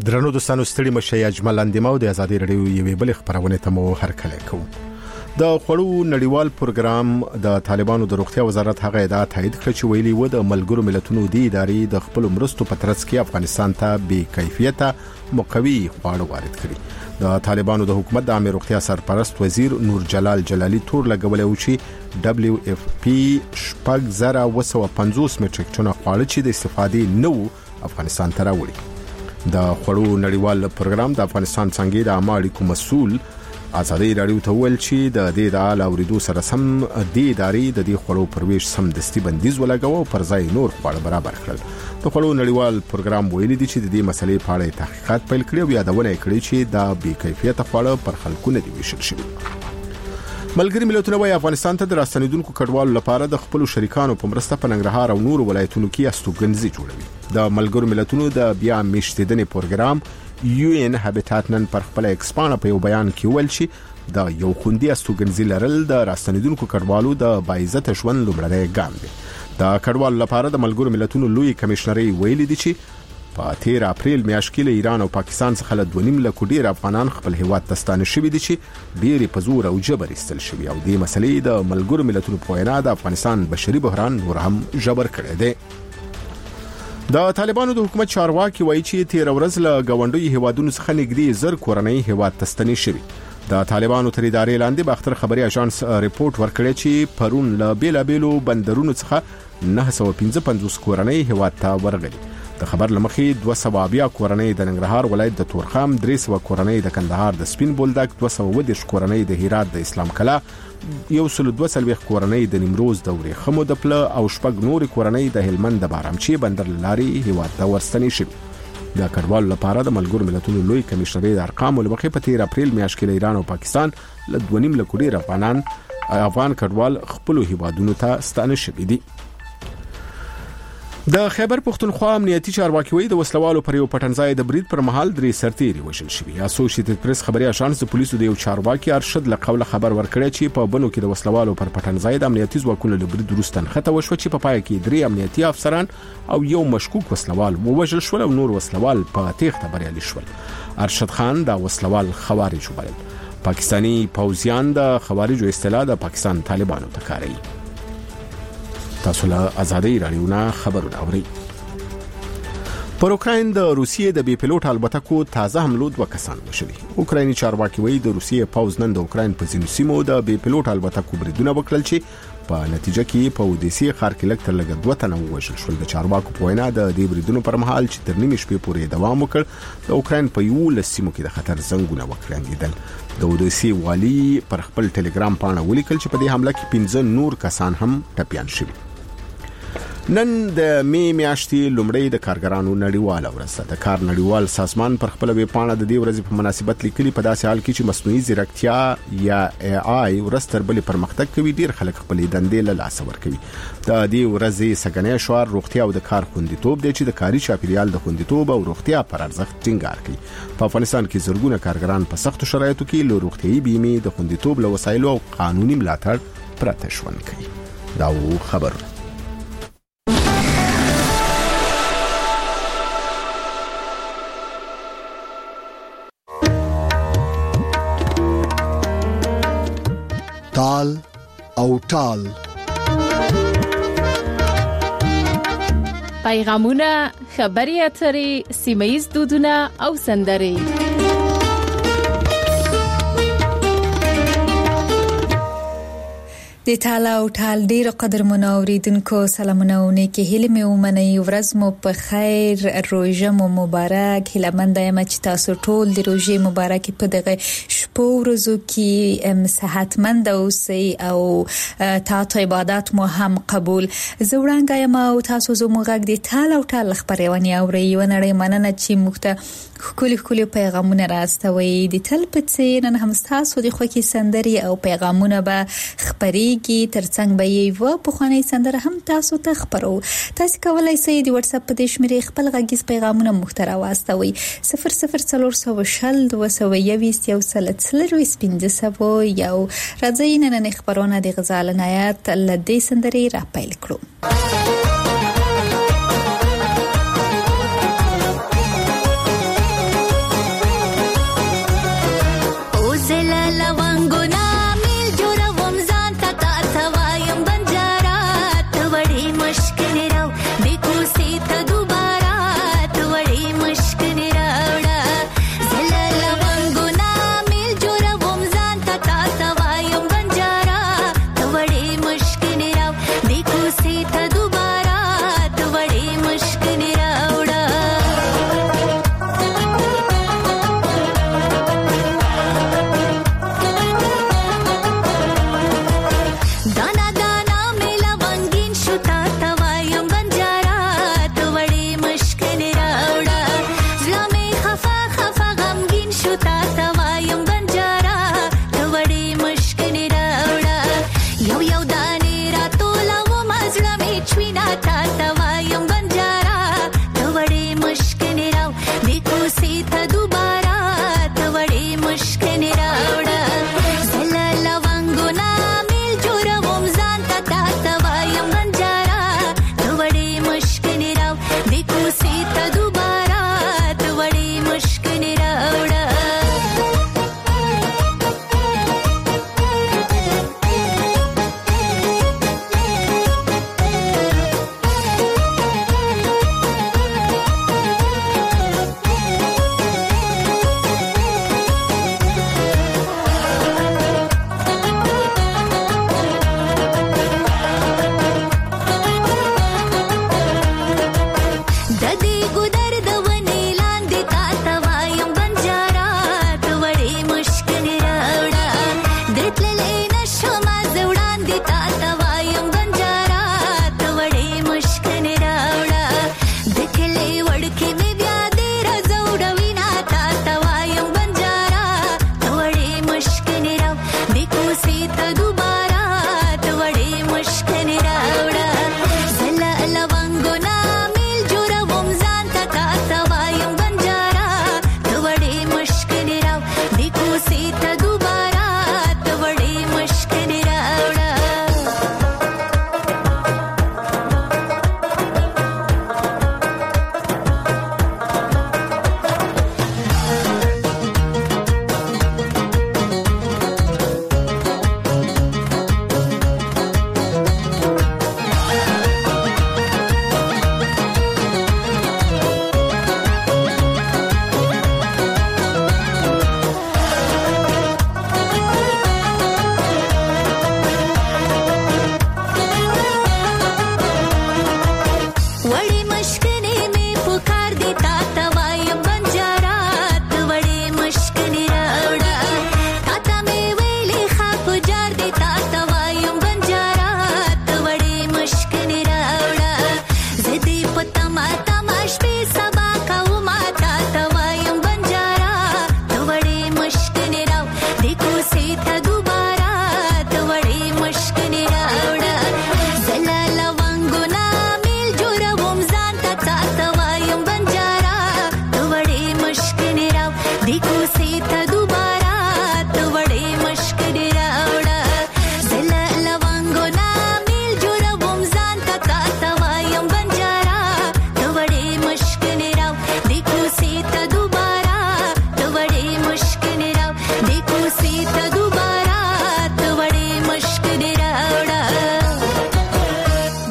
درنو دوستانو ستړي مشه اجمل اندیمو د ازادي رادیو یوې بل خبرونه ته مو هرکلی کوم. د خوړو نړیوال پروګرام د طالبانو د روغتیا وزارت هغه ادعا تایید کړ چې ویلي و د ملګرو ملتونو د ادارې د خپل مرستو په ترڅ کې افغانستان ته بې کیفیته مقوي خواړه وارد کړي. د طالبانو د حکومت د عامه روغتیا سرپرست وزیر نور جلال جلالی تور لګولې و چې WFP 7050 میټریک ټن خواړه چې د استفادې نو افغانستان ته راوړي. د خوړو نړیوال پروګرام د افغانستان څنګه د عامه اړیکو مسؤل ازادي رادیو ته ویل چې د دې د اعلی اوریدو سره سم د ادارې د دې خوړو پرويش سم دستي بندیز ولګاوه پر ځای نور خواړه برابر کړل. د خوړو نړیوال پروګرام ویلي دی چې د دې مسلې په اړه تحقیقات پیل کړي او یادونه کړې چې دا بې کیفیته خواړه پر خلکو نه دی ویشل شوی. ملګری ملتونه وايي افغانستان ته د راستنیدونکو کډوالو لپاره د خپل شریکانو په مرسته په ننګرهار او نور ولایتونو کې استوګنځي جوړوي. د ملګرو ملتونو د بیا میشتیدنې پروګرام UN هابیټات نن پر خپل ایکسپانه په یو بیان کې ویل چې د یو خوندي استوګنځي لرل د راستنیدونکو کډوالو د باعزت ژوند لومړی ګام دی. د کډوالو لپاره د ملګرو ملتونو لوی کمشنري ویلي دی چې په 13 اپریل میاشت کې له ایران او پاکستان څخه له 2.5 لک ډیر افغانان خپل هیواد ته ستانه شوي دي چې ډیر په زور او جبر ایستل شوي او د مسلې د ملګرو ملتونو په وینا د افغانستان بشري بحران نور هم جبر کړی دی. د طالبانو د حکومت چارواکي وایي چې 13 ورځ له غونډوي هیوادونو څخه نږدې زر کورنۍ هیواد ته ستنې شوي. د طالبانو تر ادارې لاندې باختر خبري اژانس ریپورت ورکړی چې پرون له بیلابیلو بندرونو څخه 955 کورنۍ هیواد ته ورغلي. د خبر لمخې 200 کورنۍ د ننګرهار ولایت د تورخم، 300 کورنۍ د کندهار د سپین بولدک، 210 کورنۍ د هرات د اسلام کلا، 142 کورنۍ د نیمروز د ورېخمو د پله او شپږ نور کورنۍ د هلمند د بارامچی بندر لاري هیواد ته ورستنې شوي. د کډوالو لپاره د ملګرو ملتونو لوی کمشنري د ارقامو لمخې په 13 اپریل میاشت کې ایران او پاکستان له 2.5 لک ډیر افغان کډوال خپل هیوادونو ته ستانه شوي دي. د خیبر پختونخوا امنیتي چارواکي وایي د وسلوالو پر یو پټنځای د برید پر مهال 3 سرتیري وژل شوي. اسوسییټډ پریس خبري اژانس د پولیسو د یو چارواکي ارشد له قوله خبر ورکړی چې په بنو کې د وسلوالو پر پټنځای د امنیتي ځواکونو له برید وروسته نښته وشوه چې په پای کې 3 امنیتي افسران او یو مشکوک وسلوال ووژل شول او نور وسلوال په تېښته بریالي شول. ارشد خان دا وسلوال خوارج وبلل. پاکستانی پوځیان د خوارجو اصطلاح د پاکستان طالبانو ته کاروي. تاسو له ازادي رادیو نه خبرونه اورئ. پر اوکراین د روسیې د بي پيلوټ الوتکو تازه حملو 2 کسان وشلي. اوکرایني چارواکي وایي د روسیې پوځ نن د اوکراین په ځینو سیمو د بي پيلوټ الوتکو بریدونه وکړل چې په نتیجه کې په اودیسي ښار کې لږ تر لږه 2 تنه وژل شول. د چارواکو په وینا د دې بریدونو پر مهال چې تر نیمې شپې پورې دوام وکړ د اوکراین په 11 سیمو کې د خطر زنګونه وکړنګیدل. د اودیسي والی پر خپل ټلګرام پاڼه ولیکل چې په دې حمله کې 15 نور کسان هم ټپيان شوي. نن د می میاشتې لومړی د کارګرانو نړیواله ورځ ده. د کار نړیوال سازمان پر خپل ویب پاڼه د دې ورځې په مناسبت لیکلي په داسې حال کې چې مصنوعي ځیرکتیا یا AI ورځ تر بلې پرمختګ کوي ډیر خلک خپل دندې له لاسه ورکوي. د دې ورځې سګنې شعار روغتیا او د کار خوندیتوب دی چې د کاري چاپیریال د خوندیتوب او روغتیا پر ارزښت ټینګار کوي. په افغانستان کې زرګونه کارګران په سختو شرایطو کې له روغتيایي بیمې د خوندیتوب له وسایلو او قانوني ملاتړ پرته ژوند کوي. دا خبر تال او ټال پیغامونه، خبري اترې، سیمه‌ییز دودونه او سندرې. د تال او ټال ډیر قدرمنو اوریدونکو سلامونه او نیکی هیله مې ومنئ. ورځ مو په خیر، روژه مو مبارک. هیله مند یم چې تاسو ټول د روژې مبارک په دغه شپو ورځو کې صحتمند اوسئ او تاسو عبادت مو هم قبول. زه وړاندې یم او تاسو زموږ غږ د تال او ټال خبرونه اورئ. ونړۍ مننه چې موږ ته خولي پیغامونه راستوي. د تل په څیر نن هم تاسو د خوکي سندري او پیغامونه به خبري کی ترڅنګ به یو په خاني سندره هم تاسو ته خبرو. تاسو کولای شئ د واتس اپ په دې شمیرې خپل غږیز پیغامونه محتوا واستوي 00400 221 یو سلسله سپینځه یو راځي نن خبرونه د غزال نایات لدې سندري را پیل کړو.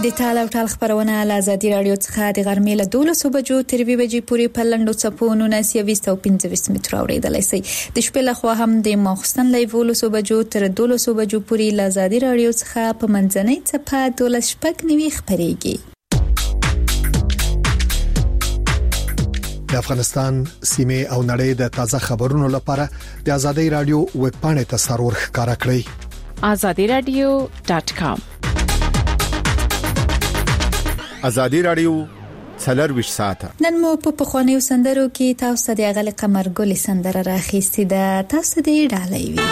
د ټال او ټال خبرونه له ازادي رادیو څخه د غرمې له 12 بجو تر 2 بجې پورې په لندو چپو 19 او 25 متر اوریدلای شي. د شپې له خوا هم د ماخستن له 12 بجو تر 12 بجو پورې له ازادي رادیو څخه په منځنۍ چپه 12 خبريږي. د افغانستان سیمه او نړۍ د تازه خبرونو لپاره د ازادي رادیو ویب پاڼې ته سرور ښکارا کړئ. azadiradio.com. ازادي رادیو 24 ساعته. نن مو په پخوانیو سندرو کې تاسو د اغل قمر ګل سندره راخېستې ده. تاسو دې ډالۍ وي.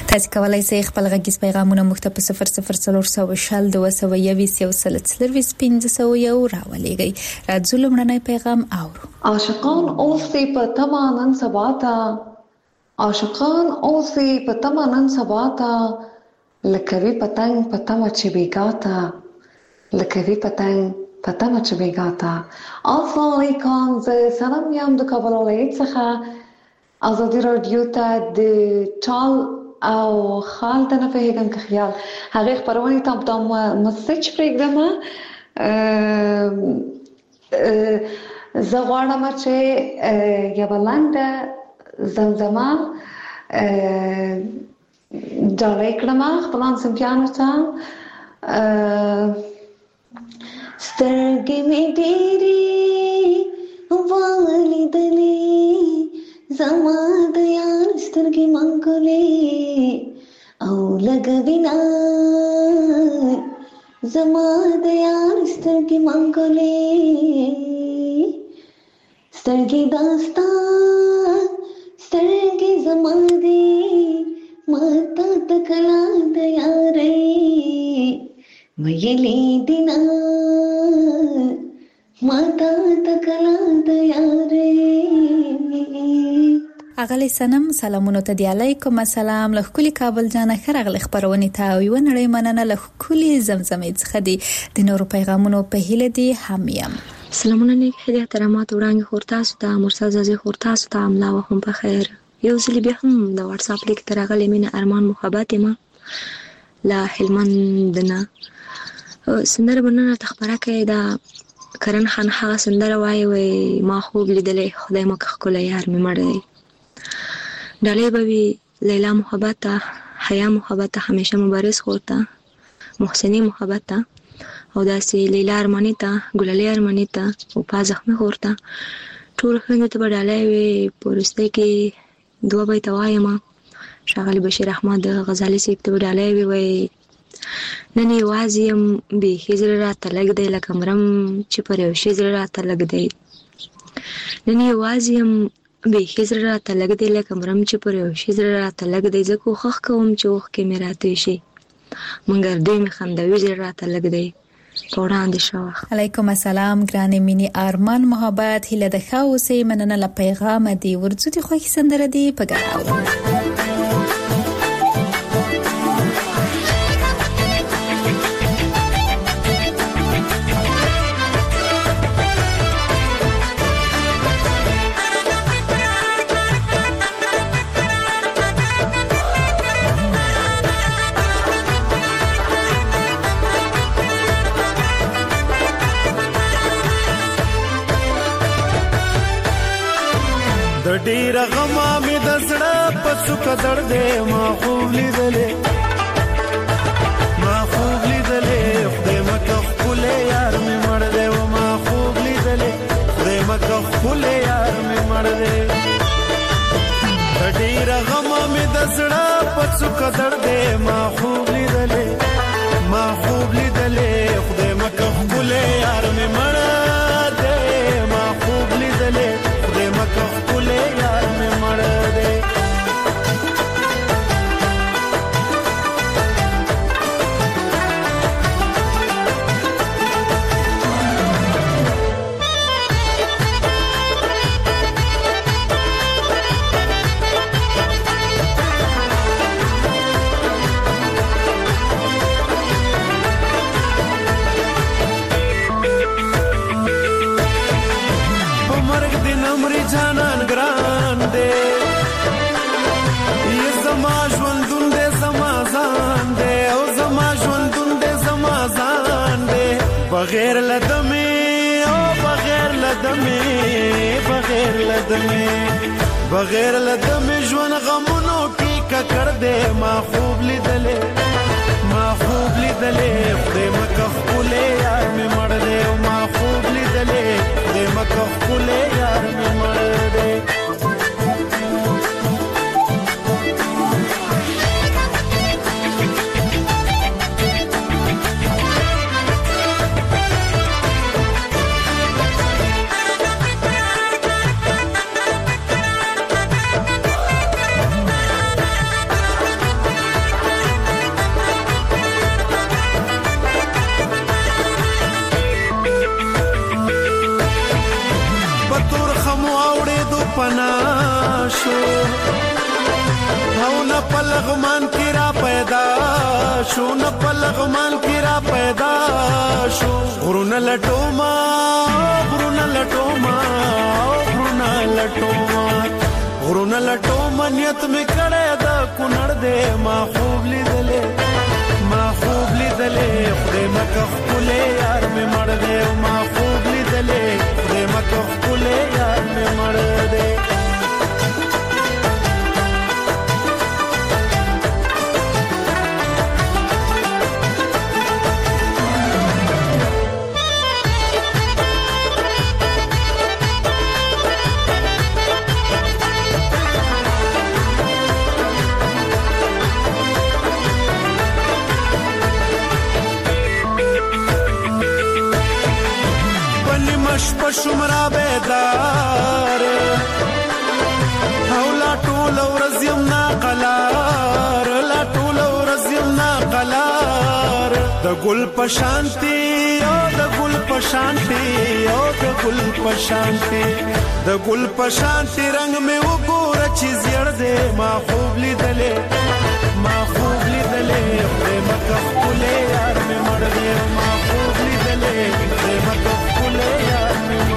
تاسو کولای شئ خپل غږیز پیغامونه موږ ته په 00402015 راولېږئ. راځو لمړنی پیغام اورو. عاشقان اوسې په تمه نن سبا ته، عاشقان اوسې په تمه نن سبا ته، لکوي پتنګ په تمه چې بیګا ته، لکوي پتنګ په تمه چې بیګا ته. السلام علیکم، زه سلام یم د کابل ولایت څخه. ازادي رادیو ته د ټال او خال ته نه فهمم که خیال هغه خبرونه ته په مسج پروګرام زه غواړم چې یو لاندې زمزمه ډالۍ کړم خپل سمپیانو ته. سترګې مې ډېرې ولیدلې، زما د یار سترګې منګولې او لګوینا، زما د یار سترګې منګولې، سترګې داستا سترګې زما دې ماته تکلا د یارې ویلې دینا، ماته تکلا د یارې. اغلی سنم سلامونو ته دی علیکم السلام له کلی کابل جانه خرغلی خبرونه ته یو نړۍ مننه له کلی زمزمې څخه دی د نورو پیغامونو په هیله دی همیم. سلامونه نیک هدیه احترامات وړاندې خورتاسو ته مرسل زازي خورتاسو ته املا و هم په خیر. یو ځل بیا هم د واتس اپ لیک ترغلی مینه ارمان محبت ما لا هلمندنا سندره بننه تخبره کې دا کرن خان هغه سندره وای ما خوب لیدلې خدای مکه خلای یار می مړ دی. ډالۍ بوي لیلا محبت حیا محبت همیشه مبارز خورتا محسنی محبت او داسې لیلا ارمانی ته ګلالي ارمانی ته او پازخمه خورتا ټول خلک ته ډالۍ وي. پورسته کې دوه بیت وایم شاغلی بشیر احمد غزالی سیب ته ډالۍ وي. نن یوازیم به هجر را تلګ دی لکه مرم چې پر یو شی زړه را تلګ دی. نن یوازیم به هجر را تلګ دی لکه مرم چې پر یو شی زړه را تلګ دی. زه کوښښ کوم چې وخت کې مې راته شي مګر دوی مې خندوي زړه را تلګ دی. وړاندې شو. علیکم السلام ګرانې مینی ارمان محبت هله د خاوسې مننه ل پیغام دی ورځو دي خو سندره دی په ګاو. ډیر غما می د زړه په څوک درده ما خوب لیدلې خدای مکه خپل یار می مړ دی و ما خوب لیدلې خدای مکه خپل یار می مړ دی. ډیر غما می د زړه په څوک درده ما خوب لیدلې خدای مکه خپل یار می مړ دی ما خوب لیدلې خدای مکه خپل یار می مړ دی. جانان ګران دے یہ زما ژوندون دے زما ځان دے او زما ژوندون دے زما ځان دے بغیر لدمه او بغیر لدمه ژوند غمونو کی ککړ دے. ما خوب لیدلې خدای مکه خپل یار می مړ دے ما خوب لیدلې خدای مکه خپل یار می مړ دے. لغمان کې را پیدا شو نه په لغمان کې را پیدا شو غرونه لټوما غرونه لټوما غرونه لټوما غرونه لټوما نیت مې کړه دا کونړ دې ما خوب لیدلې خدای مکه خپلې یار مې مړ دې ما خوب لیدلې خدای مکه خپلې یار مې مړ دې شمرا بیدار او لا ټول ورځ یم ناقلار لا ټول ورځ یم ناقلار د ګل پشانتی او د ګل پشانتی او د ګل پشانتی د ګل پشانتی رنگ مې وګوره چې زیړ دې ما خوب لیدلې خدای مکه خپلې یار مې مړ دې ما خوب لیدلې خدای مکه خپلې یار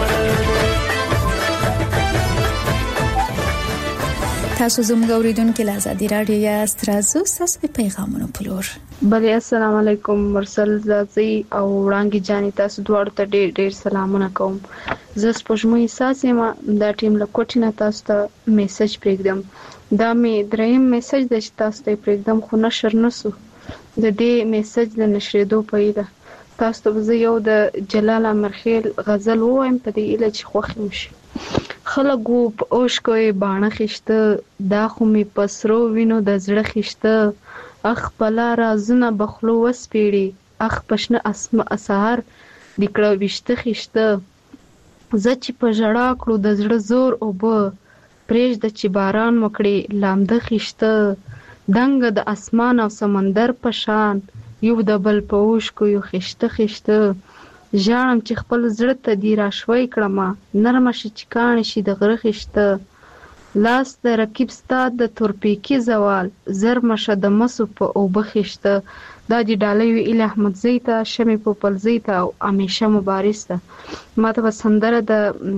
تاسو زموږ اوریدونکو له آزادي رادیو یا سترازو تاسو پیغامونه پلور بله السلام علیکم مرسل زازي او وړانګي جاني تاسو دواړو ته ډېر سلامونه کوم زه سپوږمۍ ساسې ما دا ټیم له کوټینه تاسو ته میسج پرېږدم دا مې دریم میسج د تاسو ته پرېږدم خو نشر نسو د دې میسج د نشریدو په اړه تاسو ته زه یو د جلال امرخیل غزل وایم په دې اله چې خوښ مشي خلګو په اوشکوي باڼه خشته دا خو می پسرو وینو د زړه خشته اخ پلا رازونه بخلو وسپیړي اخ پښنه اسهر دکړه وشته خشته زچ په جړه کړو د زړه زور او به پرېج د چې باران مکړي لامده خشته دنګ د اسمان او سمندر په شان یو د بل په اوشکو یو خشته ژاړم چې خپل زړه ته دی را شوي کړم نرمه شي چې کاڼې شي د غره خشته لاس د رقیب ستا د تورپیکي زوال زر مشه د مسو په اوبه خشته دا دی ډالۍ وی اله احمد زیتا شمه په پل زیتا او همیشه مبارسته ماته وسندره د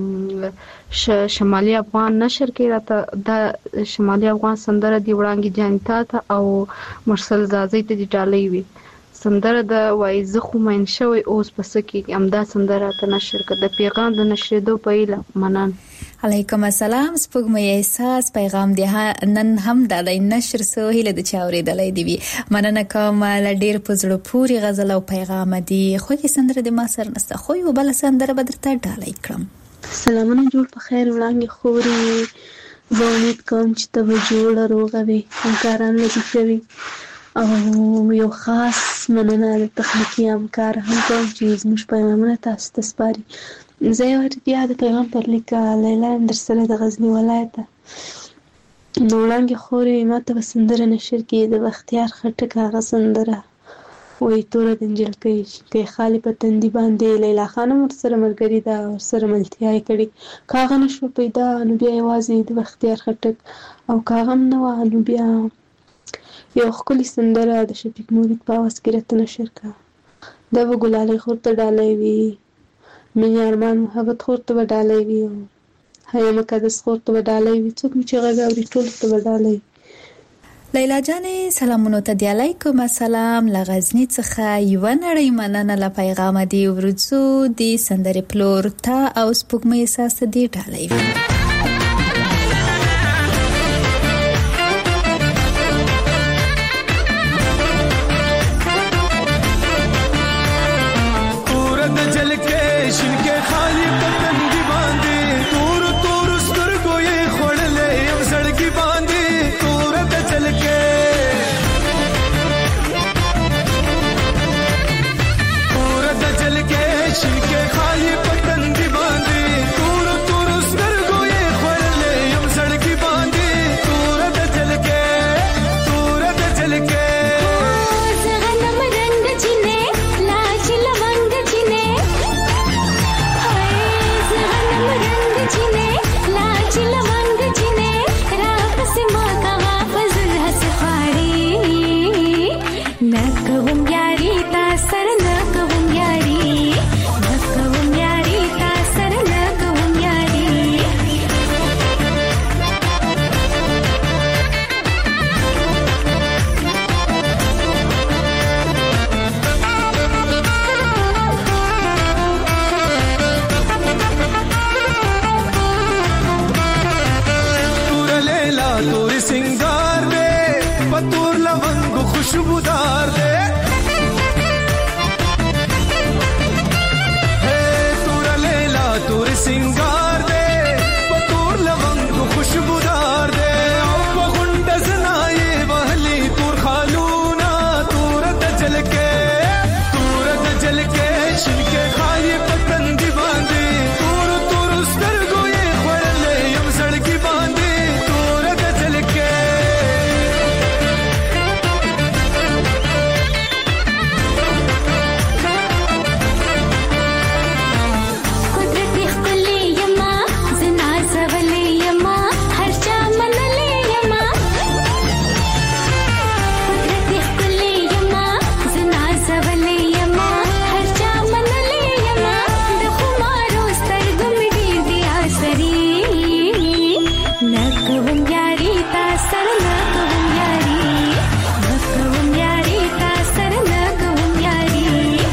شمالي افغان نشر کې راته د شمالي افغان سندره دی وړانګي جانتا ته او مرسل زازي ته دی ډالۍ وی سندره د وایزه خو مین شوی اوس پس کې امدا سندره ته نشر کړ د پیغام د نشریدو په اله منن علیکم السلام سپوږمۍ احساس پیغام دی نن هم د نشر سهیل د چاوري دلای دی مننه کوم ل ډیر پزړو پوری غزل او پیغام دی خو کې سندره د ما سر نسته خو یو بل سندره بدرته ډالۍ کړم سلامونه جوړ په خیر وړاندې خوري زه امید کوم چې ته به جوړ روغه وي همکاران لږ کوي او یو خاص مننه د تخنیکی همکار هم کوم چې زموږ پیغامونه تاسو ته سپاري زه یو بیا د پیغام پر لیک لیلا در سره د غزنی ولایت نو وړاندې خوري ماته سندره نشر کې د بختیار خټک هغه سندره وې تور د انجل کې خالی په تندي باندې لیلا خانم سره مرګري دا سره ملتیا کړي کاغه نشو پیدا نو بیا یوازې د بختیار خټک او کاغم نو نو بیا یو خولي سندره د شفیق مورید په واس کې رات نشر کا دا وګلالي خورته ډالۍ وی مې ارمان محبت خورته ډالۍ وی هي مقدس خورته ډالۍ وی څوک چې غاوري ټول ته ډالۍ لیلا جانې سلامونه ته دی علیکم السلام لغزنی څخه یو نړۍ مننه ل پیغام دی ورڅو دی سندره پلور تا او سپوږمۍ احساس دی ډالۍ شنکه خالی پتن دی باندې تور تور سترګو खुशबूदार दे तोरा लेला तोर सिंगार दे तोर लवंग खुशबूदार दे गुंड जनाए वहली तोर खालूना तोर दजल के छिनके खाए पतंगी बांधे तोर स्तर गोए खड़ले यम सड़की बांधे तोर दजल के कुदरती खुली यमा जना जवले यमा हर चामन ले यमा कुदरती खुली यमा जना जवले यमा हर चामन ले यमा दखुमारो स्तर गुमडी दिया सरी नकवम यारी तासर नकवम यारी तासर नकवम यारी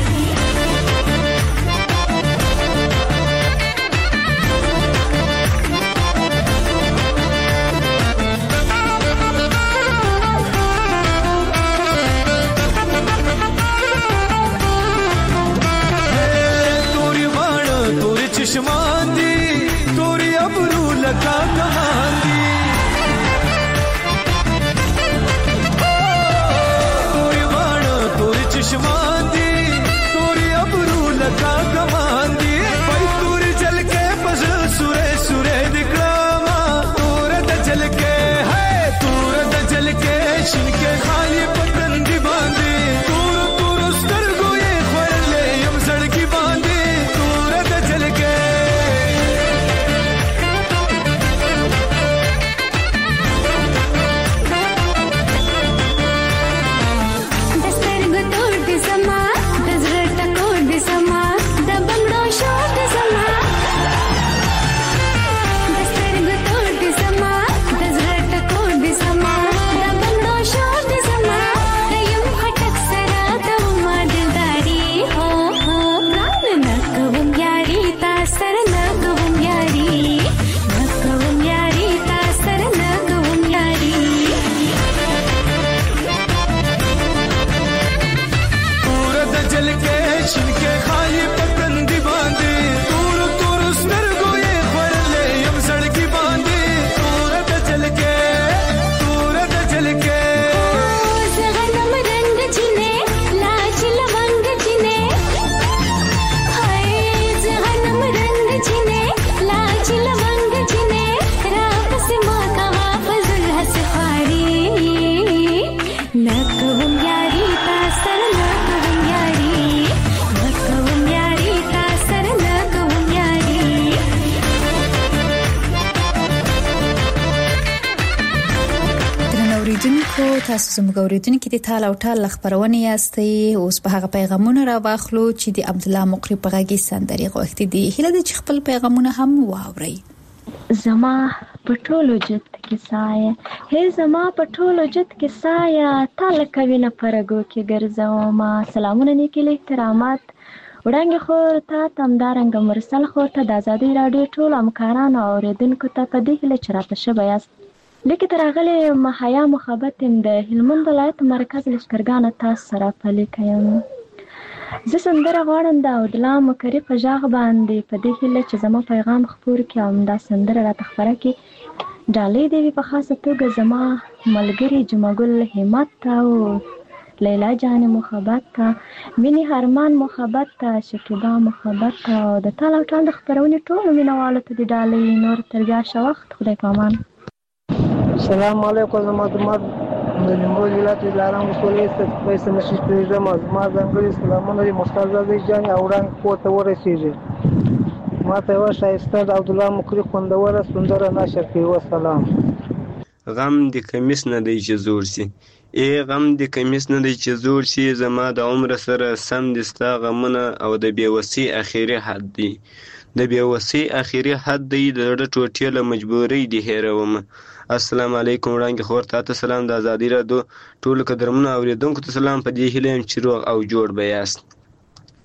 तोरी बाण तोरी चश्मांदी तोरी अबरू लगा कमांदी तोरी बाण तोरी चश्मांदी तोरी अबरू लगा कमांदी भाई तोरी जल के बस सुरे सुरे दिखलामा तोर दजल के है तोर दजल के छिनके खाए पतंगी बांधे तोर स्तर गोए खड़ले यम सड़की बांधे तोर दजल के दस्तर गुतोड़ दे समा दजर टकोड़ दे समा दबंगड़ो शोर दे समा दस्तर गुतोड़ दे समा दजर टकोड़ दे समा दबंगड़ो शोर दे समा कयम खटक सरा तवमा दिलदारी हो प्राण नकवम यारी तासर नकवम यारी तासर नकवम यारी तोर दजल के छिनके खाए पतंगी बांधे तोर स्तर गोए खड़ले यम सड़की बांधे तोर दजल के गनम रंग जिने लाज लवंग जिने हाय गनम रंग जिने लाज लवंग जिने रात से मौका फजल हंस खारी नकवम यारी तासर नकवम यारी तासर नकवम यारी اوریدونکو تاسو زموږ اوریدونکو د تال او ټال خبرونه یاستئ اوس په هغه پیغامونه را واخلو چې د عبد الله مقری په غږی سندري غوښتي دي هله د خپل پیغامونه هم واوري زما پټولو جت کې سایه هي زما پټولو جت کې سایه تال کوي نه پرګو کې ګرځاو ما سلامونه نیکي له احترامات وړاندې خور ته تمدارنګ مرسل خور ته د ازادي رادیو ټول همکارانو اوریدونکو ته په دې هله چرته شبياست لیکي ترغله محیا محبت د هلمند ولایت مرکز لشکرګان تاسو سره پلي کوم زه سندره غواړم د عبد الله مقری په ژغ باندې په دې هله چې زما پیغام خبر کړم دا سندره را تخبره کې ډالې دی په خاصه توګه زما ملګری جمعګل همت او لیلا جان محبت مینی هرمان محبت شکیبا محبت او د ټال او ټال خبرونه ټول مینوالو ته د ډالې نور ترګه شوخت خدای پامان السلام علیکم زما د نیمروز ولایت لارام ولسوالۍ څخه پیسې نشي پیژم ما ځانګړي سلامونه دي مستعار زوی جان اوران کوته ورسیږي ما ته وشایسته د عبد الله مقری خوندوره سندره نشر کوي والسلام غم د کمیس نه دی چې زور سي غم د کمیس نه دی چې زور سي زما د عمر سره سم دستا غمونه او د بیوسی اخیری حد دی د بیوسی اخیری حد دی د ټوټې له مجبورۍ دی هیروم السلام علیکم وړاندې خور ته سلام د ازادي رادیو ټول قدرمنو اوریدونکو ته سلام په دې هیله چې روغ او جوړ بیاست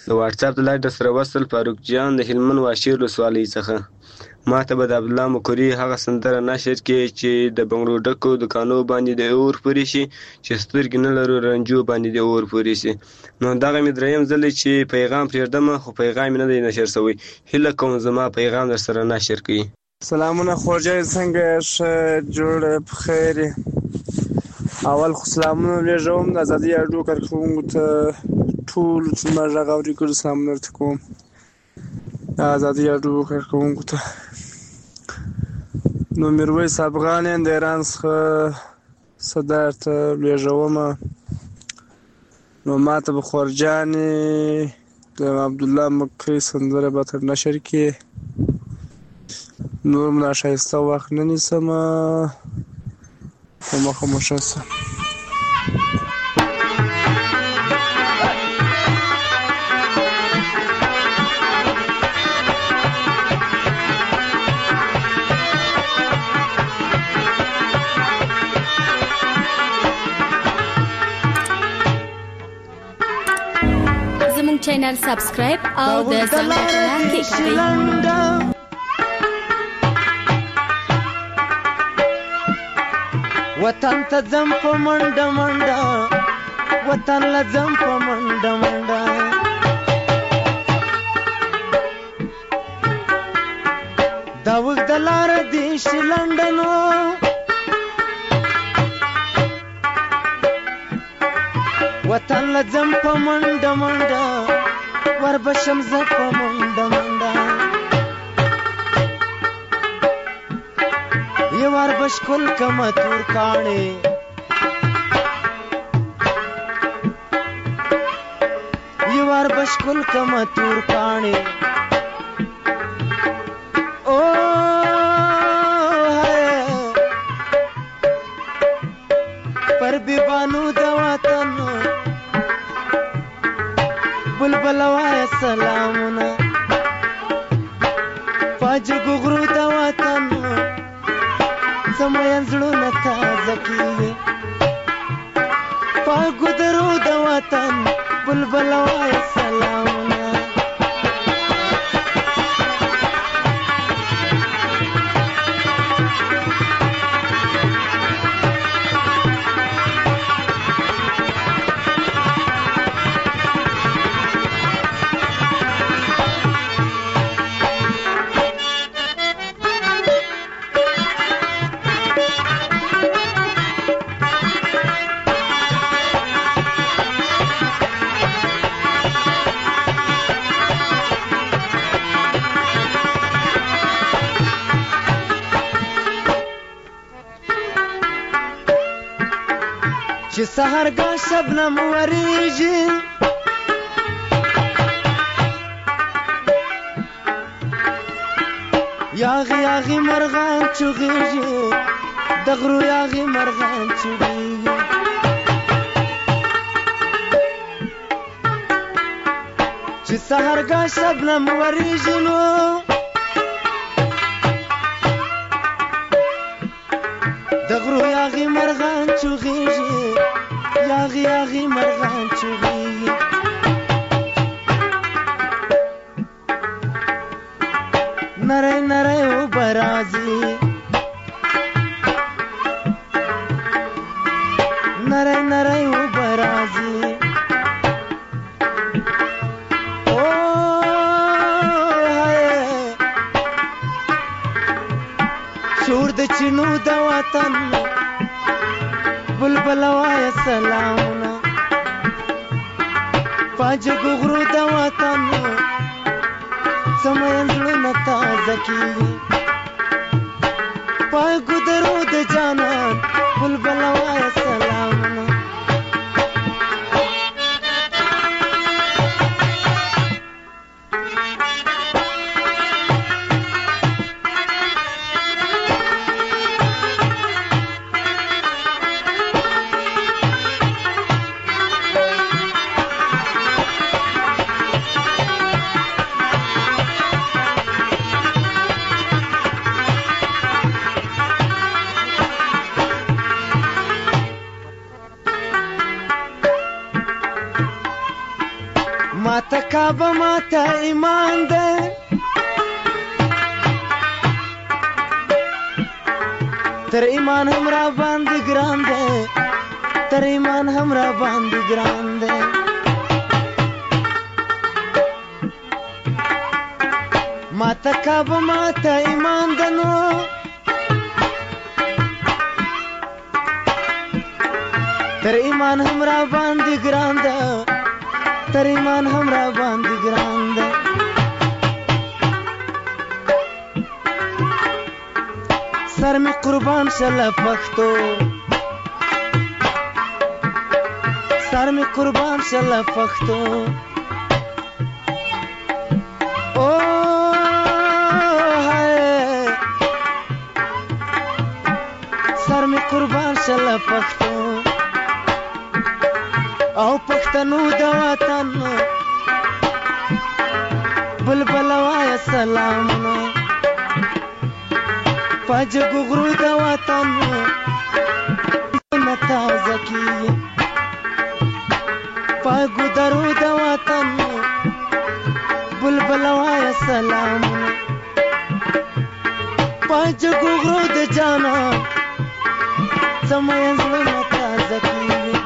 د واتس اپ د لارې در سره وصل فاروق جان د هلمند واشیر ولسوالۍ څخه. ما ته به د عبدالله مکري هغه سندره نشر کې چې د بنګړو ډکو دکانو باندې د اور پورې شي چې سترګې نه لرو رنجو باندې د اور پورې شي. نو دغه مې دریم ځل چې پیغام پرېږدم خو پیغام نه دی نشر شوی. هیله کوم زما پیغام در سره نشر کړي. سلامونه خورجای څنګه ښه جوړ په خیر. اول خو سلامونه لېږم د ازادي راډیو کارکوونکو ته ټول چې ما غږ اوري ګل سلامونه درته کوم. د ازادي راډیو کارکوونکو ته نو میرویس افغان یم د ایران څخه صدا درته لېږومه. نو ما ته به خورجانې د عبدالله مکۍ سندره به تر نشر کړې. نور مو دا ښایسته وخت نه نیسمه په مخه مو ښه شه. زموږ چینل سبسکرایب او د زنګ کلیک کړئ. وطن ته ځم په منډه منډه، وطن له ځم په منډه منډه. دا اوږده لاره دې شي لنډه نو وطن له ځم په منډه منډه، وربشم زه په منډه منډه. یو وربش کل کمه تور کاڼې، یو وربش کل کمه تور کاڼې. او پر بیبانو د وطن بلبل وایه سلامونه، پاجګو غرو د وطن زموږ زړونه تازه کیږي. پاګو درو د وطن بلبل وایه سلامونه. چې سحرګاه شبنم وریږي، یاغي یاغي مرغان چغېږي، د غرو یاغي مرغان چغېږي. چې سحرګاه شبنم وریږي نو د غرو یاغي مرغان چغېږي، یاغي یاغي مرغان چغېږي. نری نری اوبه راځي، نری نری اوبه راځي. او شور د چینو د وطن بلبل وایه سلامونه، پاجګو غرو د وطن زموږ زړونه تازه کیږي. پاګو درو د جانان بلبل وایه سلامونه. ماته کعبه ماته ایمان ده تر ایمان هم را باندې ګران ده تر ایمان هم را باندې ګران ده ماته کعبه ماته ایمان ده نو تر ایمان هم را باندې ګران ده تر ایمان هم را باندې ګران ده سر می قربان شله پښتو سر می قربان شله پښتو او هاي سر می قربان شله پښتو او پښتنو د وطن بلبل وای سلامونه پاجګو غرو د وطن نتا زکی پاګو درو د وطن بلبل وای سلامونه پاجګو غرو د جانا سمې زړه نتا زکی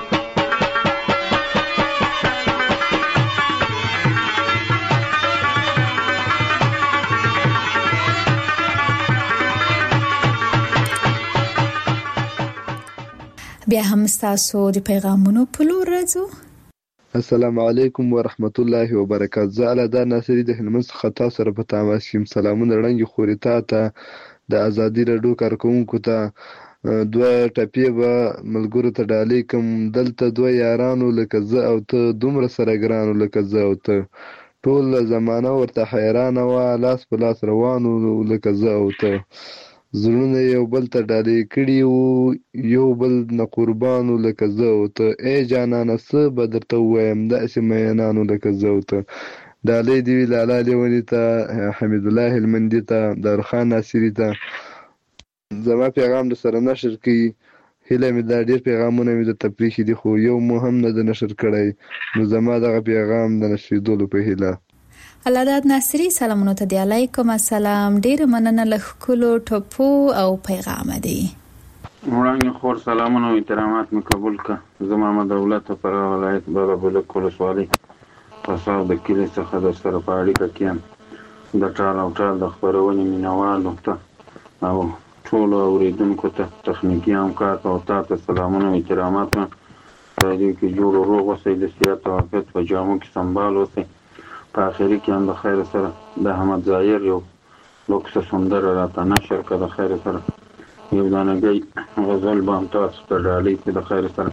بیا هم تاسو د پیغامونو په لور راځو. السلام علیکم ورحمت الله وبرکاته. زه علادار ناصری د هلمند څخه تاسو سره په تماس یم. سلامونه وړاندې خوري ته د ازادي راډیو کارکونکو ته دوه ټپې به ملګرو ته ډالۍ کوم. دلته دوه یارانو لکه زه او ته دومره سره ګرانو لکه زه او ته ټول زمانه ورته حیرانه وه لاس په لاس روانو لکه زه او ته زړونه یو بل ته ډالۍ کړي وو یو بل نه قربانو لکه زه او ته ای جانانه څه به درته ووایم داسې مینانو لکه زه او ته ډالۍ دې وي لالا لیوني ته حمید الله هلمندي ته دارخان ناصري ته زما پیغام د سره نشر کړي هیله مې دا ډېر پیغامونه مې درته پرېښي دي خو یو مو هم نه د نشر کړی نو زما دغه پیغام د نشریدلو په هیله. علادار ناصری سلامونه ته دی. علیکم السلام. ډیر مننه له ښکلو ټپو او پیغام دی. وړاندې خور سلامونه او احترامات مې قبول کړه. زه محمد دولت پر ولایت بلبلک ولسوالۍ پساو د کلي څخه در سره په اړیکه کې یم. د ټال او ټال د خپرونې مینوالو ته او ټولو اورېدونکو ته تخنیکي همکار ته او تا ته سلامونه او احترامات مې راډیو کې جوړ او روغ اوسئ د صحت او عافیت په جامو کې سنبال اوسئ. په آخري کې هم د خیر سره د احمد ظاهر یو لوکسه سندره راته نشر کړه. د خیر سره یو دانګی غزل به هم تاسو ته ډالۍ کړي د خیر سره.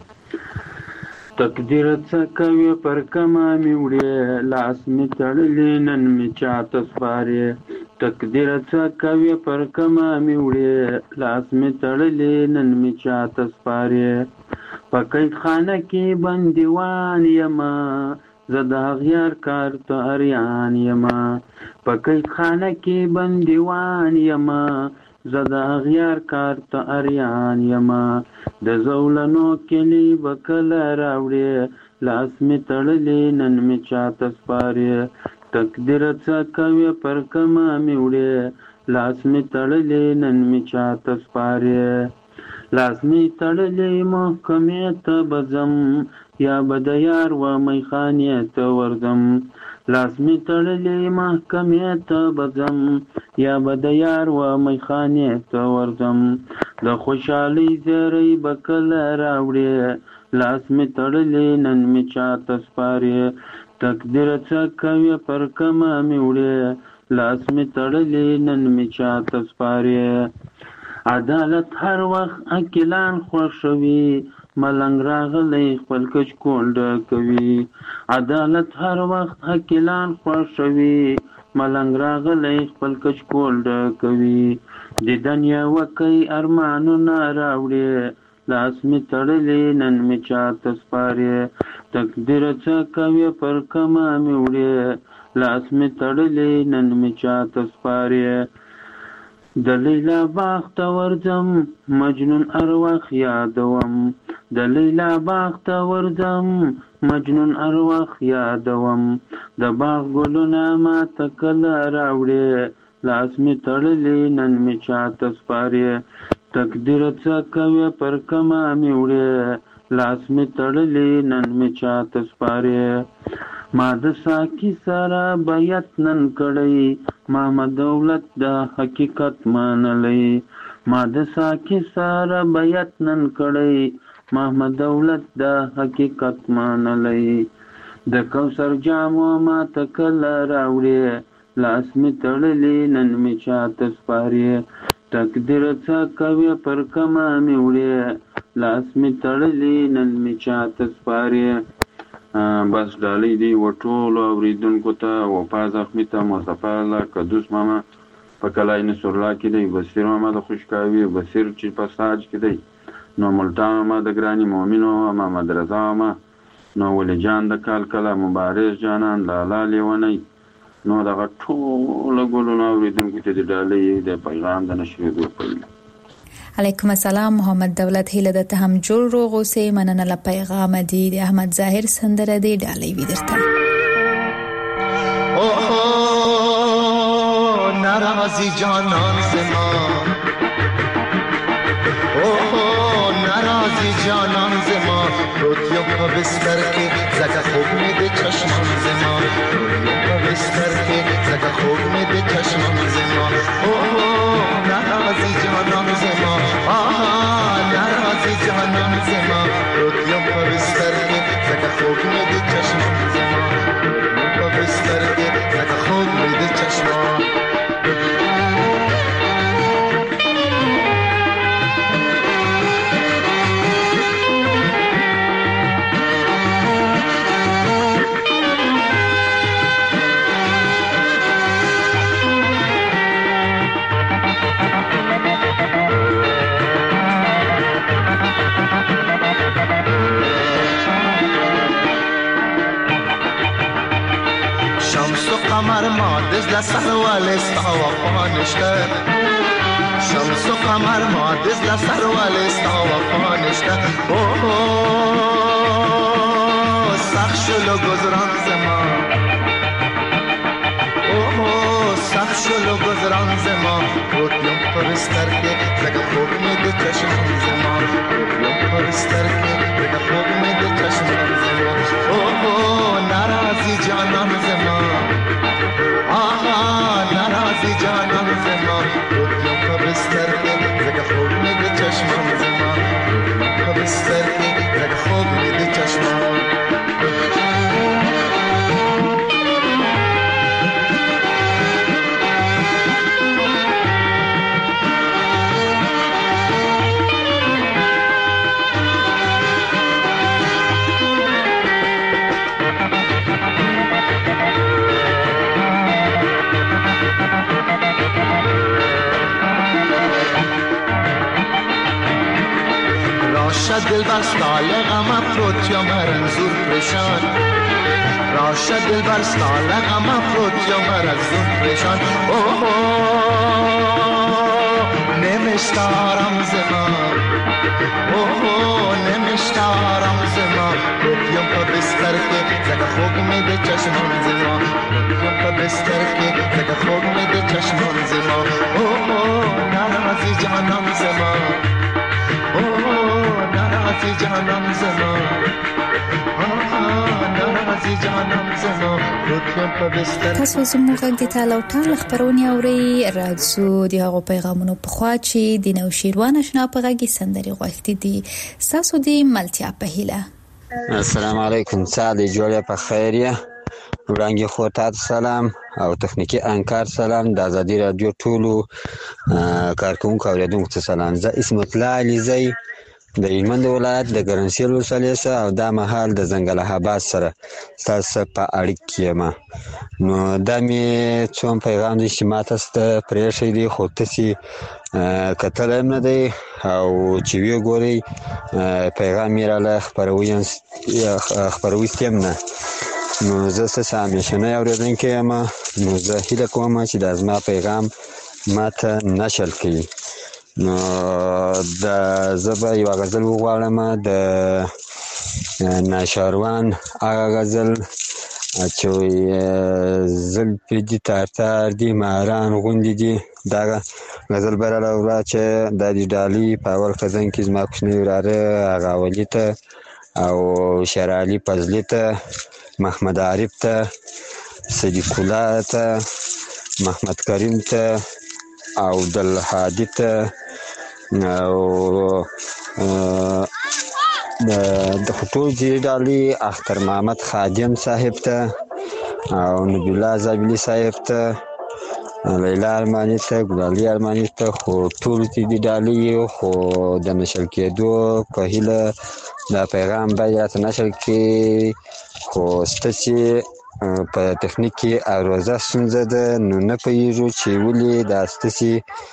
تقدیر څه کوي پر کما مې وړې لاس مې تړلی نن مې چاته سپارې. تقدیر څه کوي پر کما مې وړې لاس مې تړلی نن مې چاته سپارې. په قید خانه کې بندیوان یمه زه د اغیار کار ته اریان یمه. په قید خانه کې بندیوان یمه زه د اغیار کار ته اریان یمه. د زولنو کلی به کله راوړې لاس مې تړلی نن مې چاته سپارې. تقدیر څه کوي پر کما مې وړې لاس مې تړلی نن مې چاته سپارې. لاس مې تړلی محکمې ته به ځم یا به د یار و میخانې ته ورځم. لاس مې تړلی محکمې ته به ځم یا به د یار و میخانې ته ورځم. د خوشحالۍ زیری به کله راوړې لاس مې تړلی نن مې چاته سپارې. تقدیر څه کوي پر کما مې وړې لاس مې تړلی نن مې چاته سپارې. عدالت هر وخت عاقلان خوښوي ملنګ راغلی خپل کچ کونډه کوي. عدالت هر وخت عاقلان خوښوي ملنګ راغلی خپل کچ کونډه کوي. د دنیا وکی ارمانونه راوړې لاس مې تړلی نن مې چاته سپارې. تقدیر څه کوي پر کما مې وړې لاس مې تړلی نن مې چاته سپارې. د لیلا باغ ته ورځم مجنون هر وخت یادوم د لیلا باغ ته ورځم مجنون ارواح یادوم د باغ ګلونه ماته کله راوړې لاس مې تړلی نن مې چاته سپارې تقدیر څه کوې پر کمه مې وړې لاس مې تړلی نن مې چاته سپارې ما د ساقي سره بیعت نن کړی ما دولت د حقیقت منلی ما د ساقي سره بیعت نن کړی ما دولت د حقیقت منلی د کوثر جامو ما ته کله راوړې لاس مې تړلی نن مې چاته سپارې تقدیر څه کوې پر کمه مې وړې لاس مې تړلی نن مې چاته سپارې بس ډالۍ دی و ټولو اورېدونکو ته وفا زخمي ته مصطفی الله قدوس ماما په کلای نصرالله کې دی بصیر ماما د خوشکاوي بصیر چې په ساج کې دی نو ملتان ماما د ګراني مؤمنو محمد رضا ماما نو ولی جان د کال مبارز جانان لالا لیونی نو دغه ټوله ګلونه اورېدونکو ته د ډالۍ د پیغام د نشریدو پیل علیکم السلام محمد دولت هیله د ته هم جوړ روغ اوسې مننه له پیغام دی د احمد ظاهر سندره دی ډالۍ وی درته اوه ناراضی جانان زما اوه ناراضی جانان زما روتیو په بستر کې زکه خوب می د چشمان زما روتیو په بستر کې زکه خوب می د چشمان زما اوه ناراضی جانان زما ناراضی جانان زما روتیو په بستر کې زکه خوب می د چشمان زما روتیو په بستر کې زکه خوب می د چشمان قمر ما دز لسر والستا وفا نشته شمس و قمر ما دز لسر والستا وفا نشته اوه سخت شلو گذران زما اوه سخت شلو گذران زما روتیم پرستر که زگه خوب می ده چشمان زما روتیم پرستر که زگه خوب می ده چشمان زما اوه ناراضی جانان زما ناراضی جانان زما روتیم په بستر کې زکه خوب مې د چشمان زما روتیم په بستر کې زکه خوب مې د چشمان دل بر سال غم افروت یا مرنزور پریشان راشه دل بر سال غم افروت یا مرنزور پریشان اوه نمیشتارم زمان اوه نمیشتارم زمان روتیم پا بستر که زگه خوب میده چشمان زمان روتیم پا بستر که زگه خوب میده چشمان زمان اوه ناراضی جانان زمان ناراضی جانان زما ناراضی جانان زما روتیم په بستر تاسو زموږ د تعالو ټال خبرونه اوري راځو د هغو پیغامونو په خوا چې د نو شیروان آشنا په غږی سندري غوښتي دي تاسو د ملتیا په هیله السلام علیکم ساده جوړه په خیریه وړاندې خو تاسو سلام او تخنیکی انکار سلام د ازادي رادیو ټولو کارکونکو اوریدونکو ته سلام زه اسمت الله علیزی د هلمند ولایت د ګرنسیل ولسوالۍ او د مهال د زنګل حباس سره تاسو په اړیکه یم نو د می څوم پیغام دي چې ماته ست پرېښې دي خو تاسو کتل نه دی او چې وی ګوري پیغام یې را خبروي ستیم نه نو زه څه همیشنه اوریدونکو یم نو زه هیله کوم چې د ازما پیغام ماته نشل کړي نو زه به یوه غزل وغواړم د ناشاروان هغه غزل چې زلفې دي تار دي ماران غوندې دي. دا غزل به راوړه چې دا د ډالۍ په اول خزان کې زما کوچنی وراره هغه ولي ته او شرعلي فضلي ته محمد عارف ته صدیق الله ته محمد کریم ته او عبدالهادي ته او د ټول دې ډالۍ اختر محمد خادم صاحب ته او نبی الله زابلي صاحب ته لیلا ارماني ته ګلالي ارماني ته خو ټول دې ډالۍ خو د نشر کېدو په هیله دا پیغام باید راته نشر کړي خو ستاسې په تخنیک کې عروضه ستونزه ده نو نه پوهېږو چې ولې دا ستاسې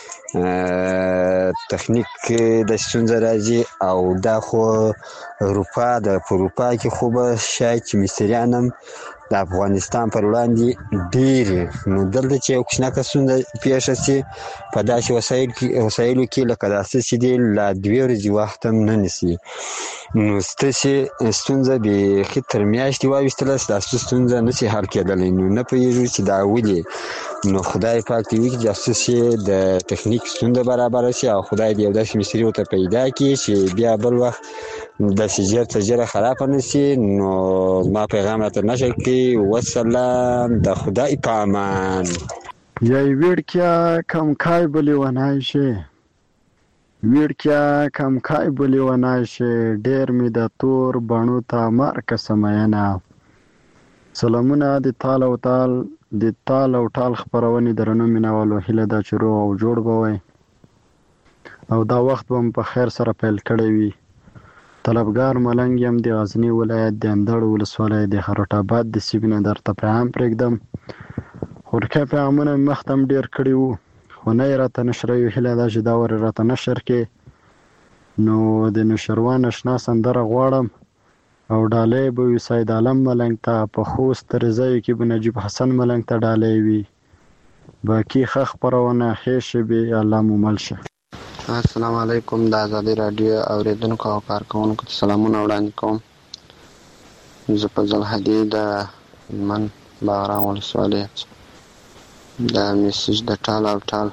تخنیک د ستونزه راځي او دا خو اروپا ده په اروپا کې خو به شاید چې مستریان هم د افغانستان پر وړاندې ډېرې نو دلته چې یو کوچنکه ستونزه پیښه شي په داسې وسایلو کې لکه داسې چې دي لا 2 ورځې وخت هم نه نیسي نو ستاسې ستونزه بیخي تر میاشتې واویستله ستاسو ستونزه نشي حل کېدلی نو نه پوهېږو چې دا ولې نو خدای پاک دې وکړي چې ستاسې د تخنیک ستونزه برابره شي او خدای دې یو داسې مستري ورته پیدا کړي چې بیا بل وخت داسې ژر تر ژره خرابه نه شي نو زما پیغام راته نشر کړي وسلام د خدای په امان. یای ویړکیا کم کای بلی ونای شي ویړکیا کم کای بلی ونای شي ډېر مې د تور بڼو ته مارکه سمیانه. سلامونه د تال او ټال خپرونې درنو مینوالو هیله ده چې روغ او جوړ به وئ او دا وخت به په خیر سره پیل کړی وي. طلبګار ملنګ یم د غزني ولایت د اندړ ولسوالۍ د خروټ آباد د سیمې نه درته پیغام پرېږدم. خورکه پیغامونه مې مخته هم ډېر کړي وو خو نه یې راته نشروي. هیله ده چې دا ور راته نشر کې نو د نوشروان اشنا سندره غواړم او ډالۍ به وي سید عالم ملنګ ته په خوست رضایو کې به نجیب حسن ملنګ ته ډالۍ وي. باقي ښه خپرونه ښې شبې الله مو مل شه. السلام علیکم د ازادي راډیو اوریدونکو او کارکوونکو ته سلامونه وړاندې کوم. زه فضل هدي د هلمند بغرام ولسوالۍ د میسج د ټال او ټال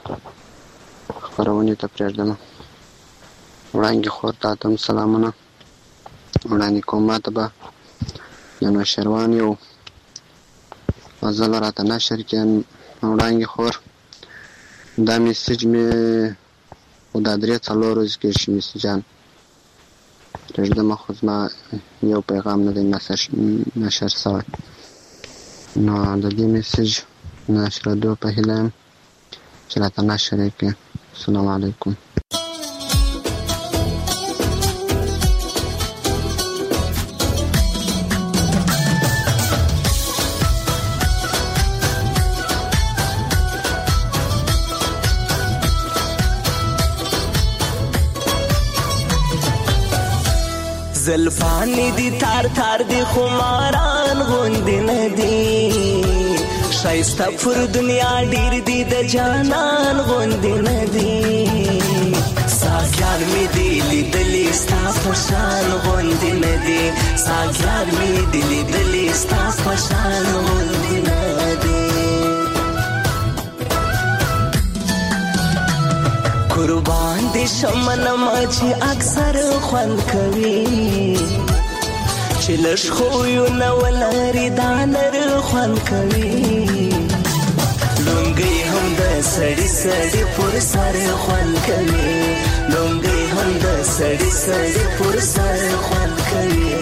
خپرونې ته پرېږدم. وړانګې خور ته هم سلامونه وړاندې کوم. ماته به د نوشروان یو غزل راته نشر کړي وړانګې خور. دا میسج مې خو دا 3-4 ورځې کې شي میسجان پرېږدم خو زما یو پیغام نه دی نشر شوی نو د دې میسج نشرېدو په هیله یم چې راته نشر یې کړي. السلام علیکم. زلفانی دی تار تار دی خماران غوندی ندی شایسته پر دنیا ډیر دی د جانان غوندی ندی ساګیان می دی لیدلی ستا پشان غوندی ندی ساګیان می دی لیدلی ستا پشان غوندی ندی قربان دی شمن مچی اکثر خوند کوي چې لږ خویو نه ولري دا نر خوند کوي لونګۍ هم د سړي سړي پر سر خوند کوي لونګۍ هم د سړي سړي پر سر خوند کوي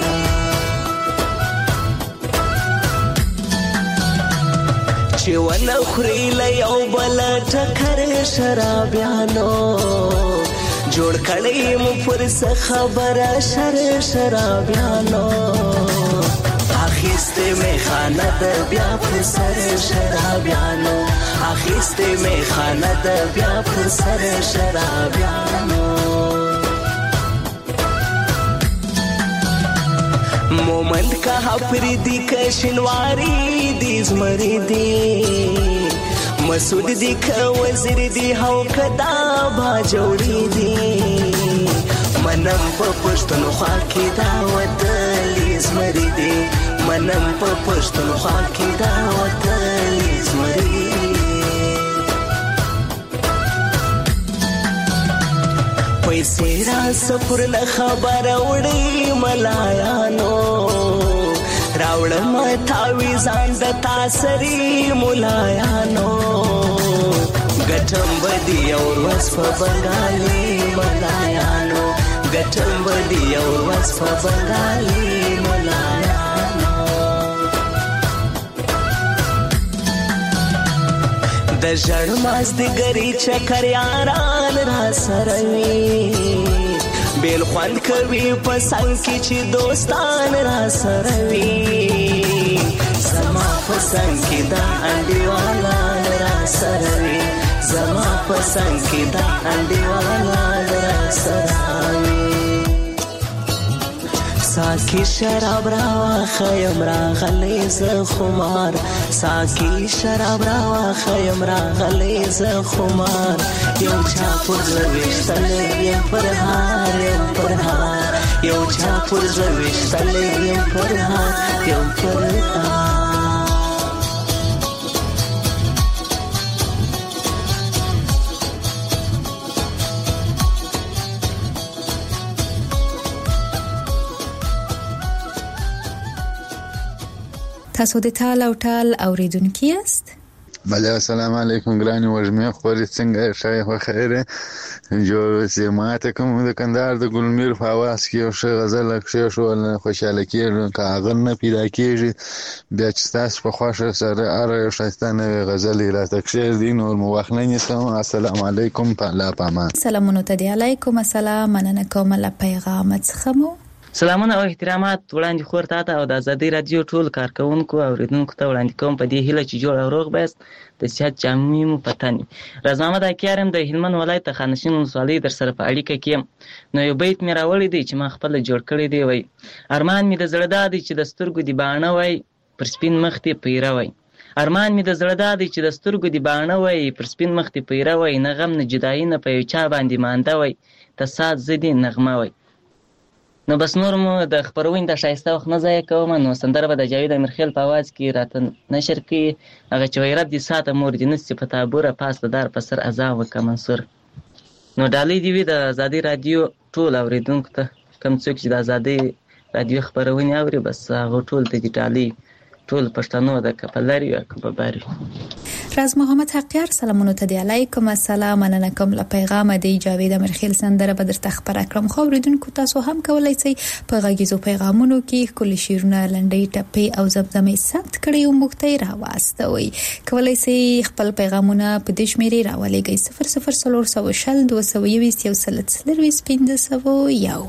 چې ونه خوري له یو بل ټکر شرابیانو جوړ کړی مو پر څه خبره شرابیانو اخیسته می خانه د بیا پر سر شرابیانو اخیسته می خانه د بیا پر سر شرابیانو مومند کا پری دی کشنواری دی زمری دی مسعود دی که وزیر دی هو کدا با جوړی دی منم په پښتونخوا کې دا وتلی زمری دی منم په پښتونخوا کې دا وتلی زمری دی پیسې را سفر له خبر وړي ملایانو راوړم تاوی ځان د تاسري ملایانو ګټم بدی اور وس په بنګالي ملایانو ګټم بدی اور وس په بنګالي ملایانو د ژړ ماز د ګری چکر یاران را سره وي بیل خوند کوي په څنګ کې چې دوستان را سره وي زما په څنګ کې دا انډیوالان را سره وي زما په څنګ کې دا انډیوالان را سره وي ساکی شراب راواخیم راغلی زه خمار ساکی شراب راواخیم راغلی زه خمار یو چا پر زه ویشتلی یم پر هار یم پر هار یو چا پر زه ویشتلی یم پر هار یم پر هار تاسو د ټال او ټال اوریدونکي یاست؟ بله السلام علیکم ګرانې وږمې خورې څنګه ښه خو خیره جوړ سې ماته کوم د کندهار د ګلمیر په اواز کې یو ښه غزل کښېښول خوشحاله کېږم که هغه نه پیدا کېږي بیا چې ستاسو په خوښه سره هر یو ښایسته نوې غزل یې راته کښېږدي نور مو وخت نه نیسم السلام علیکم په الله پامان سلامونه ته دی علیکم السلام مننه کوم له پیغامت څخه مو سلامونه او احترامات وړاندې خور ته او د ازادي رادیو ټول کارکونکو او اوریدونکو ته وړاندې کوم په دې هیله چې جوړ او روغ بست د صحت جامع مو پتني راز محمد اکیارم د هلمند ولایت خانشین ولسوالۍ در سره په اړیکه کې نو یو بیت مې راوړی دی چې ما خپل جوړ کړی دی وای ارمان مې د زړه دادی چې د سترګو دی باڼه وای پر سپین مخ ته پیره وای ارمان مې د زړه دادی چې د سترګو دی باڼه وای پر سپین مخ ته پیره وای نه غم نه جدایي نه په یو چا باندې مانده وای ته سات زدي نغمه وای نو بس نور مو د خبرونې د شایسته وخت نه ضایع کوم نو سندره به د جاوید امیرخیل په आवाज کې راته نشر کړي هغه چې وای رب دې ساته مور دې نس په تابوره پاس دار په سر اذان وکړه منصور نو ډالۍ دی د ازادي رادیو ټول اوریدونکو ته کوم څوک چې د ازادي رادیو خبرونه اوري بس هغه ټول ډیجیټالي ټول پښتنو د کپلری او کباباری راز محمد حقیار سلامونه ته دی علیکم السلام مننه کوم له پیغام دی جاوید امیرخیل سندره به درته خبر کړم خو اوریدونکو تاسو هم کولای شئ په غږیزو پیغامونو کې کلی شیرونه لنډۍ ټپې او زمزمې ثبت کړئ او موږ ته راوستوي کولای شئ خپل پیغامونه په دې شمیرې راولېږئ 00402021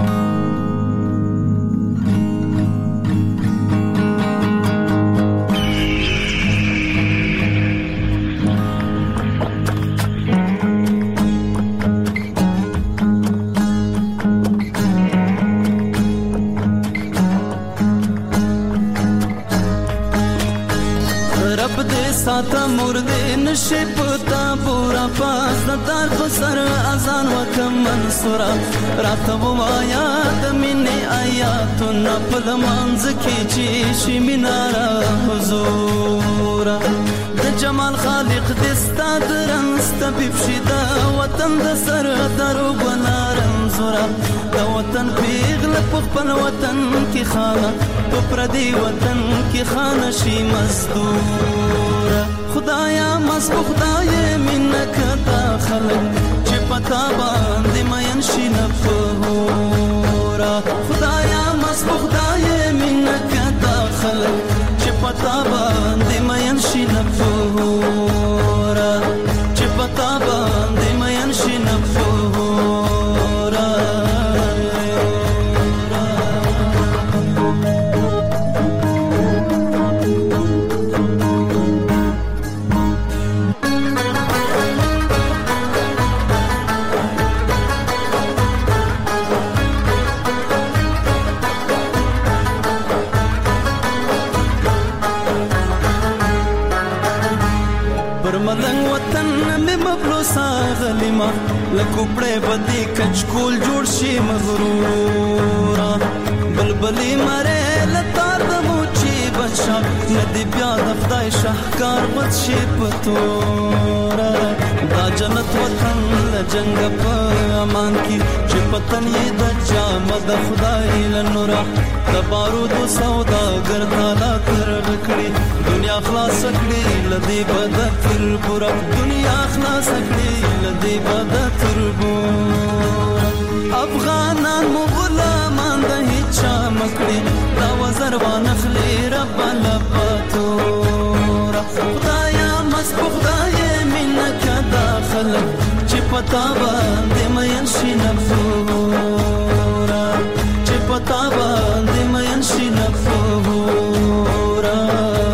ساته مرده نشي پتا پورا پاس دار بسر اذان وکم منصورا راتب وایا د منی آیاتنا په منځ کې چې شي منارا حضور د جمال خالق دستا درنست بفشدا وطن د سر درو بنارم زورا د وطن پیغل په خپل وطن کې خانه په پردي وطن کې خانه شي مزدور خدایا مسکو خدای منک داخل چې پتا باندې مین شي نفورا خدایا مسکو خدای منک داخل چې پتا باندې مین شي نفورا چې پتا باندې مین شي نفورا ببلو ساغلیما لکوپړې بدی کچکول جوړ شي مغرورا بلبلی مره لتار د موچی بچا ندی بیا د خدای شاهکار بد شي پتورا دا جنت وطن لجنگ په امان کی چې پتن یې د جام د خدای لنورا د بارود سودا ګرځالا تر کړی دنیا خلاص کړی لدی بد تر پورا دنیا خلاص کړی لدی بد تر پورا افغانان مو غلامان د هیڅ مکړي دا وزر وانخلی رب لپاتورا خدایا مست خدای منک داخل چې پتا باندې مین شي نفورا چې پتا باندې مین شي نفورا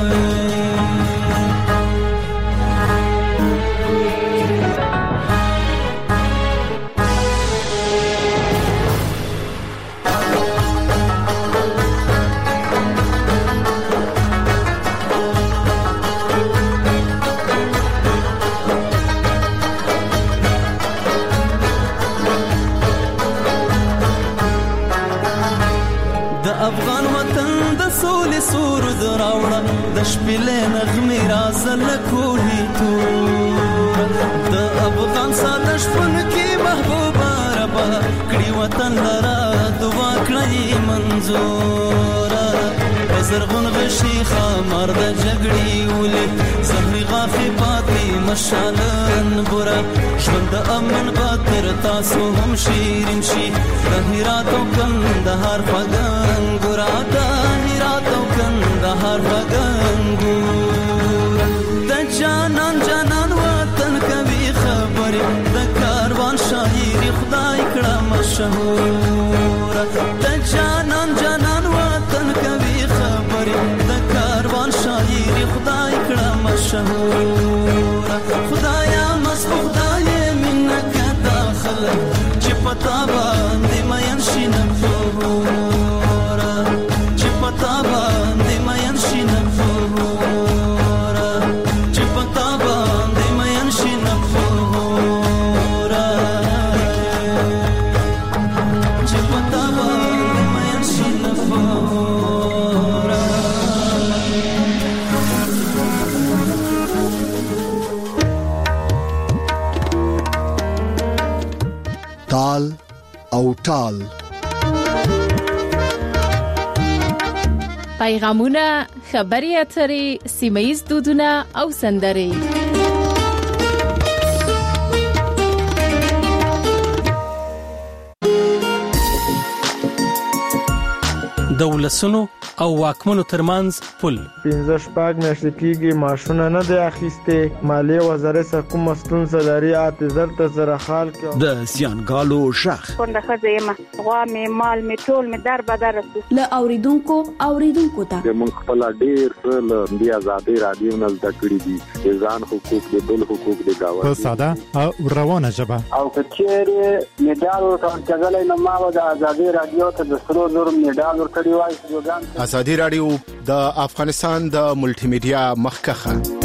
افغان وطن د سولې سرود راوړه د شپېلې نغمې رازل کوهي تور د افغان ساده شپون کې محبوبه ربا کړي وطن لرا دعا کړی منظوره زرغون غشي خمر د جګړې ولې زهري غافي پاتې مشالن ګره ژوند امن باتر تاسو هم شیرین شي د هرات او کندهار فغان ګره د هرات او کندهار فغان ګره د جانان جانان وطن کوي خبرې د کاروان شاعري خدای کړه مشهور د جانان جانان وطن کوي خبرې د کاروان شاعري خدای کړه مشهور خدایا مست خدای منک داخل چې پتا باندې مین شي نفورا چې پتا باندې مین شي نفورا چې پتا باندې مین شي نفورا چې پتا باندې مین شي نفورا تال او ټال پیغامونه خبري اترې سیمه‌ییز دودونه او سندرې د ولسونو او واکمنو ترمنځ پل 15 میاشتې کېږي ماشونه نه دی اخیسته مالیه وزارت سره کوم ستونزه لري اعتذار ته سره حال کې د زیانګالو شخ څنګه خزیمه غوا می مال می ټول می در بدر رسو ل اوریدونکو ته موږ خپل ډیر له بیا آزادي رادیو نه د کړی دي ځان حقوق د بل حقوق د گاوه په ساده او روانه ژبه او کچېره میډال ورکړل کېدلای نو ما د آزادي رادیو ته د سرو زر میډال ورکړی وای ازادي رادیو د افغانستان د ملټي میډیا مخکخه